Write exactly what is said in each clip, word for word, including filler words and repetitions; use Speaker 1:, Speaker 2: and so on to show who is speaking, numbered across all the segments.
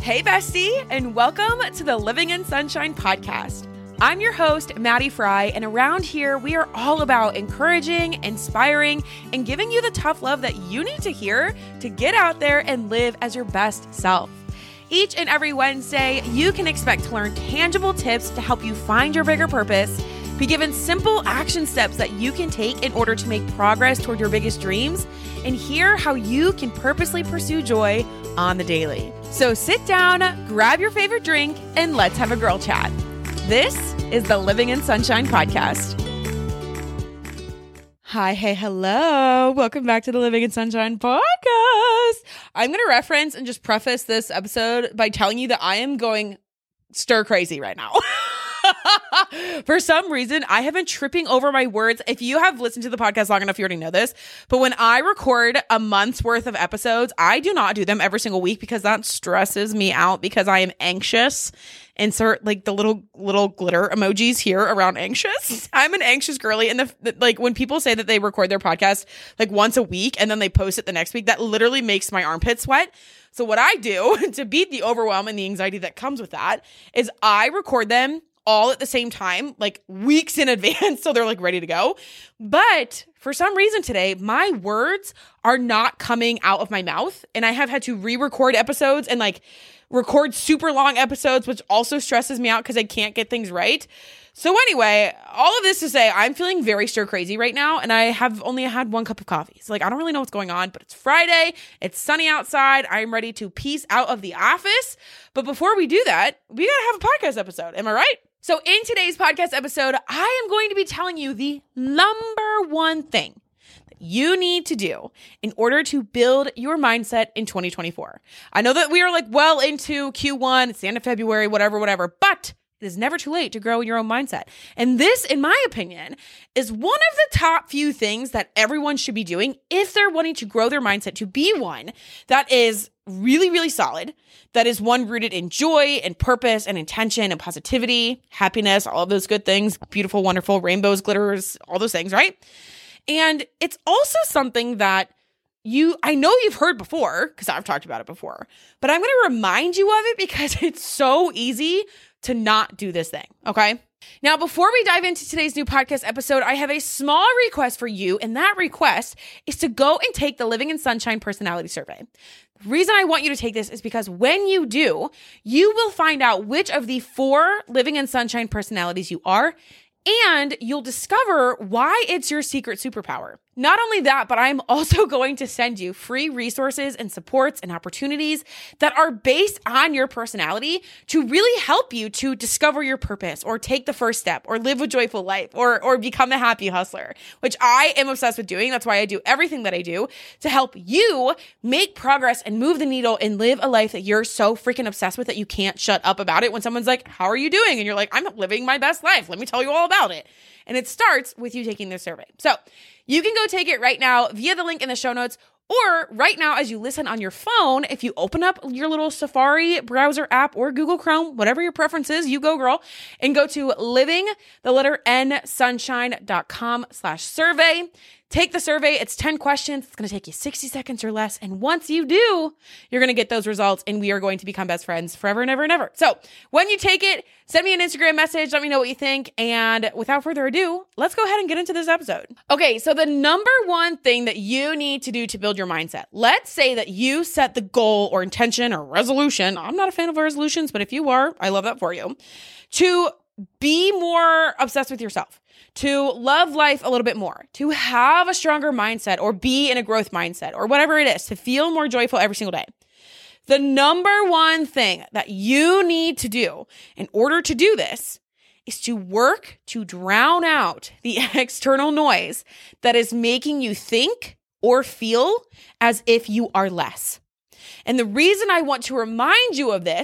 Speaker 1: Hey, bestie, and welcome to the Living in Sunshine podcast. I'm your host, Maddie Fry, and around here, we are all about encouraging, inspiring, and giving you the tough love that you need to hear to get out there and live as your best self. Each and every Wednesday, you can expect to learn tangible tips to help you find your bigger purpose, be given simple action steps that you can take in order to make progress toward your biggest dreams, and hear how you can purposely pursue joy on the daily. So sit down, grab your favorite drink, and let's have a girl chat. This is the Living in Sunshine podcast. Hi, hey, hello. Welcome back to the Living in Sunshine podcast. I'm going to reference and just preface this episode by telling you that I am going stir crazy right now. For some reason, I have been tripping over my words. If you have listened to the podcast long enough, you already know this. But when I record a month's worth of episodes, I do not do them every single week because that stresses me out because I am anxious. Insert like the little little glitter emojis here around anxious. I'm an anxious girly. And the, the like when people say that they record their podcast like once a week and then they post it the next week, that literally makes my armpit sweat. So what I do to beat the overwhelm and the anxiety that comes with that is I record them all at the same time, like weeks in advance. So they're like ready to go. But for some reason today, my words are not coming out of my mouth. And I have had to re-record episodes and like record super long episodes, which also stresses me out because I can't get things right. So anyway, all of this to say, I'm feeling very stir crazy right now. And I have only had one cup of coffee. So like, I don't really know what's going on, but it's Friday. It's sunny outside. I'm ready to peace out of the office. But before we do that, we got to have a podcast episode. Am I right? So in today's podcast episode, I am going to be telling you the number one thing that you need to do in order to build your mindset in twenty twenty-four. I know that we are like well into Q one, it's the end of February, whatever, whatever, but it is never too late to grow your own mindset. And this, in my opinion, is one of the top few things that everyone should be doing if they're wanting to grow their mindset to be one that is really, really solid, that is one rooted in joy and purpose and intention and positivity, happiness, all of those good things, beautiful, wonderful, rainbows, glitters, all those things, right? And it's also something that You, I know you've heard before because I've talked about it before, but I'm going to remind you of it because it's so easy to not do this thing. Okay. Now, before we dive into today's new podcast episode, I have a small request for you. And that request is to go and take the Living in Sunshine personality survey. The reason I want you to take this is because when you do, you will find out which of the four Living in Sunshine personalities you are, and you'll discover why it's your secret superpower. Not only that, but I'm also going to send you free resources and supports and opportunities that are based on your personality to really help you to discover your purpose or take the first step or live a joyful life or, or become a happy hustler, which I am obsessed with doing. That's why I do everything that I do to help you make progress and move the needle and live a life that you're so freaking obsessed with that you can't shut up about it when someone's like, how are you doing? And you're like, I'm living my best life. Let me tell you all about it. And it starts with you taking this survey. So you can go take it right now via the link in the show notes, or right now as you listen on your phone, if you open up your little Safari browser app or Google Chrome, whatever your preference is, you go girl, and go to living, the letter N, sunshine.com slash survey. Take the survey. It's ten questions. It's going to take you sixty seconds or less. And once you do, you're going to get those results and we are going to become best friends forever and ever and ever. So when you take it, send me an Instagram message. Let me know what you think. And without further ado, let's go ahead and get into this episode. Okay. So the number one thing that you need to do to build your mindset, let's say that you set the goal or intention or resolution. I'm not a fan of resolutions, but if you are, I love that for you, to be more obsessed with yourself, to love life a little bit more, to have a stronger mindset or be in a growth mindset or whatever it is, to feel more joyful every single day. The number one thing that you need to do in order to do this is to work to drown out the external noise that is making you think or feel as if you are less. And the reason I want to remind you of this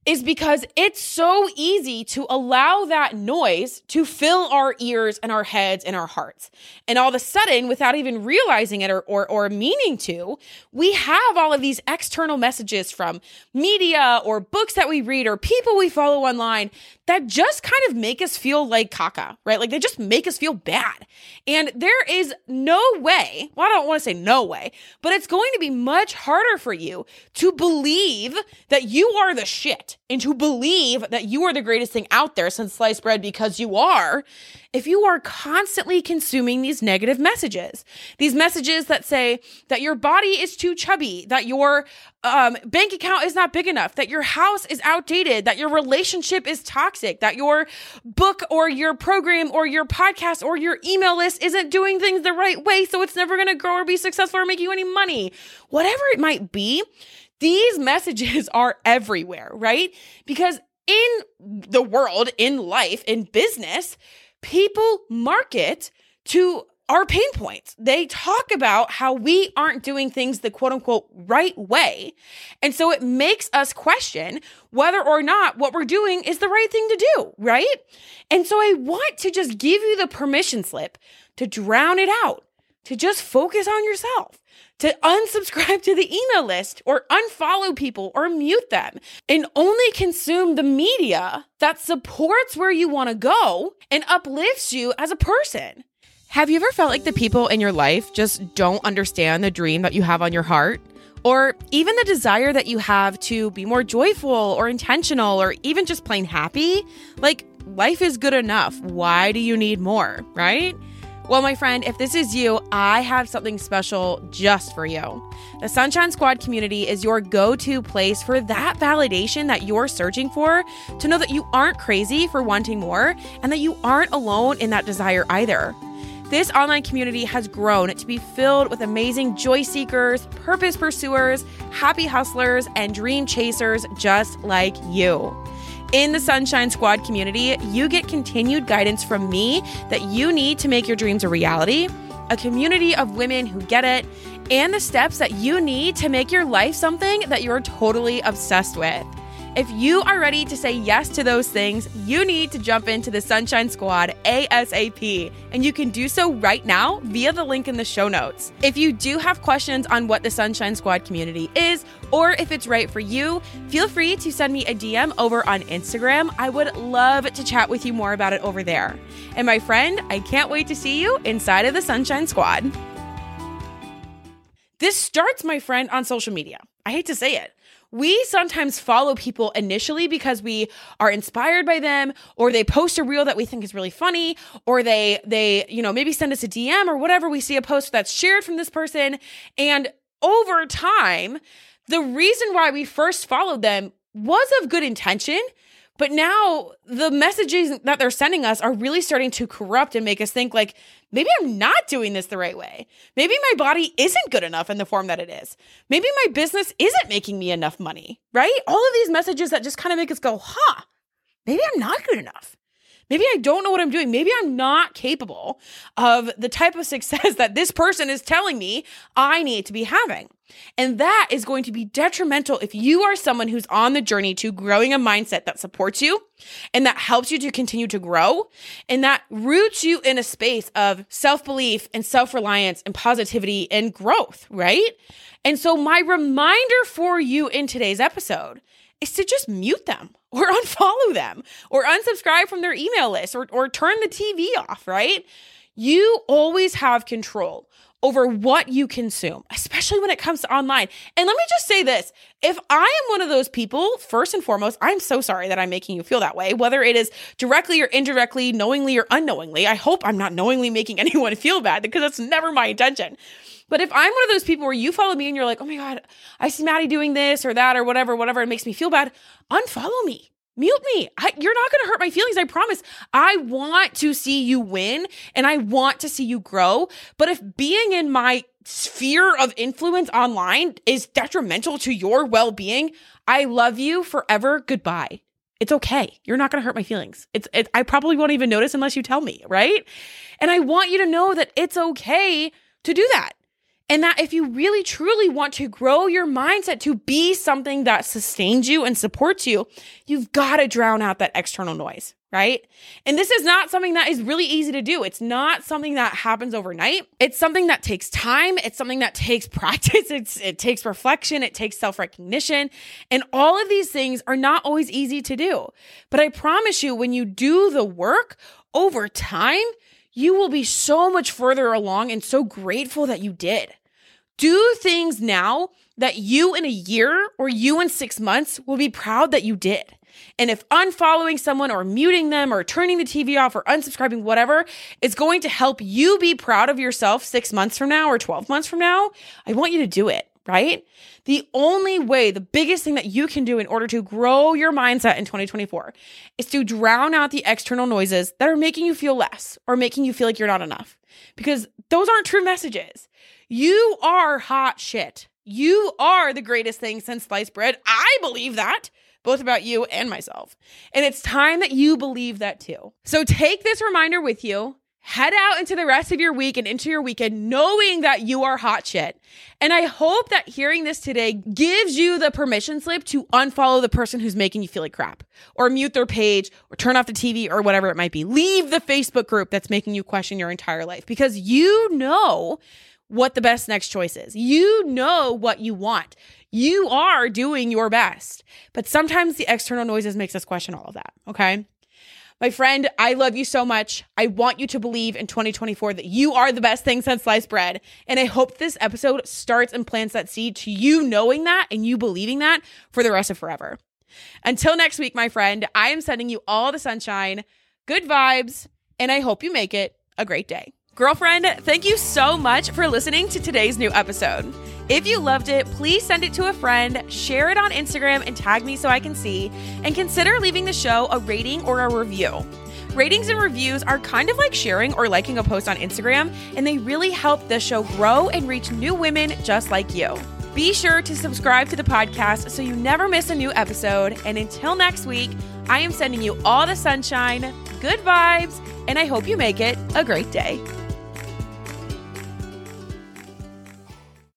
Speaker 1: is because it's so easy to allow that noise to fill our ears and our heads and our hearts. And all of a sudden, without even realizing it or, or, or meaning to, we have all of these external messages from media or books that we read or people we follow online that just kind of make us feel like caca, right? Like they just make us feel bad. And there is no way, well, I don't want to say no way, but it's going to be much harder for you to believe that you are the shit and to believe that you are the greatest thing out there since sliced bread, because you are, if you are constantly consuming these negative messages, these messages that say that your body is too chubby, that your um, bank account is not big enough, that your house is outdated, that your relationship is toxic, that your book or your program or your podcast or your email list isn't doing things the right way, so it's never going to grow or be successful or make you any money. Whatever it might be, these messages are everywhere, right? Because in the world, in life, in business, people market to our pain points. They talk about how we aren't doing things the quote unquote right way. And so it makes us question whether or not what we're doing is the right thing to do, right? And so I want to just give you the permission slip to drown it out, to just focus on yourself, to unsubscribe to the email list or unfollow people or mute them, and only consume the media that supports where you want to go and uplifts you as a person. Have you ever felt like the people in your life just don't understand the dream that you have on your heart? Or even the desire that you have to be more joyful or intentional or even just plain happy? Like, life is good enough. Why do you need more, right? Well, my friend, if this is you, I have something special just for you. The Sunshine Squad community is your go-to place for that validation that you're searching for, to know that you aren't crazy for wanting more and that you aren't alone in that desire either. This online community has grown to be filled with amazing joy seekers, purpose pursuers, happy hustlers, and dream chasers just like you. In the Sunshine Squad community, you get continued guidance from me that you need to make your dreams a reality, a community of women who get it, and the steps that you need to make your life something that you're totally obsessed with. If you are ready to say yes to those things, you need to jump into the Sunshine Squad ASAP, and you can do so right now via the link in the show notes. If you do have questions on what the Sunshine Squad community is, or if it's right for you, feel free to send me a D M over on Instagram. I would love to chat with you more about it over there. And my friend, I can't wait to see you inside of the Sunshine Squad. This starts, my friend, on social media. I hate to say it. We sometimes follow people initially because we are inspired by them, or they post a reel that we think is really funny, or they, they, you know, maybe send us a D M or whatever. We see a post that's shared from this person. And over time, the reason why we first followed them was of good intention, but now the messages that they're sending us are really starting to corrupt and make us think like, maybe I'm not doing this the right way. Maybe my body isn't good enough in the form that it is. Maybe my business isn't making me enough money, right? All of these messages that just kind of make us go, huh, maybe I'm not good enough. Maybe I don't know what I'm doing. Maybe I'm not capable of the type of success that this person is telling me I need to be having. And that is going to be detrimental if you are someone who's on the journey to growing a mindset that supports you and that helps you to continue to grow and that roots you in a space of self-belief and self-reliance and positivity and growth, right? And so my reminder for you in today's episode is to just mute them or unfollow them or unsubscribe from their email list or, or turn the T V off, right? You always have control over what you consume, especially when it comes to online. And let me just say this. If I am one of those people, first and foremost, I'm so sorry that I'm making you feel that way, whether it is directly or indirectly, knowingly or unknowingly. I hope I'm not knowingly making anyone feel bad because that's never my intention. But if I'm one of those people where you follow me and you're like, oh my God, I see Maddie doing this or that or whatever, whatever, it makes me feel bad, unfollow me. Mute me. I, you're not going to hurt my feelings. I promise. I want to see you win and I want to see you grow. But if being in my sphere of influence online is detrimental to your well-being, I love you forever. Goodbye. It's okay. You're not going to hurt my feelings. It's, it, I probably won't even notice unless you tell me, right? And I want you to know that it's okay to do that. And that if you really truly want to grow your mindset to be something that sustains you and supports you, you've got to drown out that external noise, right? And this is not something that is really easy to do. It's not something that happens overnight. It's something that takes time. It's something that takes practice. It's, it takes reflection. It takes self-recognition. And all of these things are not always easy to do. But I promise you, when you do the work over time, you will be so much further along and so grateful that you did. Do things now that you in a year or you in six months will be proud that you did. And if unfollowing someone or muting them or turning the T V off or unsubscribing, whatever, is going to help you be proud of yourself six months from now or twelve months from now, I want you to do it, right? The only way, the biggest thing that you can do in order to grow your mindset in twenty twenty-four is to drown out the external noises that are making you feel less or making you feel like you're not enough. Because those aren't true messages. You are hot shit. You are the greatest thing since sliced bread. I believe that, both about you and myself. And it's time that you believe that too. So take this reminder with you. Head out into the rest of your week and into your weekend knowing that you are hot shit. And I hope that hearing this today gives you the permission slip to unfollow the person who's making you feel like crap, or mute their page, or turn off the T V, or whatever it might be. Leave the Facebook group that's making you question your entire life, because you know what the best next choice is. You know what you want. You are doing your best. But sometimes the external noises makes us question all of that, okay? My friend, I love you so much. I want you to believe in twenty twenty-four that you are the best thing since sliced bread. And I hope this episode starts and plants that seed to you knowing that and you believing that for the rest of forever. Until next week, my friend, I am sending you all the sunshine, good vibes, and I hope you make it a great day. Girlfriend, thank you so much for listening to today's new episode. If you loved it, please send it to a friend, share it on Instagram, and tag me so I can see, and consider leaving the show a rating or a review. Ratings and reviews are kind of like sharing or liking a post on Instagram, and they really help the show grow and reach new women just like you. Be sure to subscribe to the podcast so you never miss a new episode, and until next week, I am sending you all the sunshine, good vibes, and I hope you make it a great day.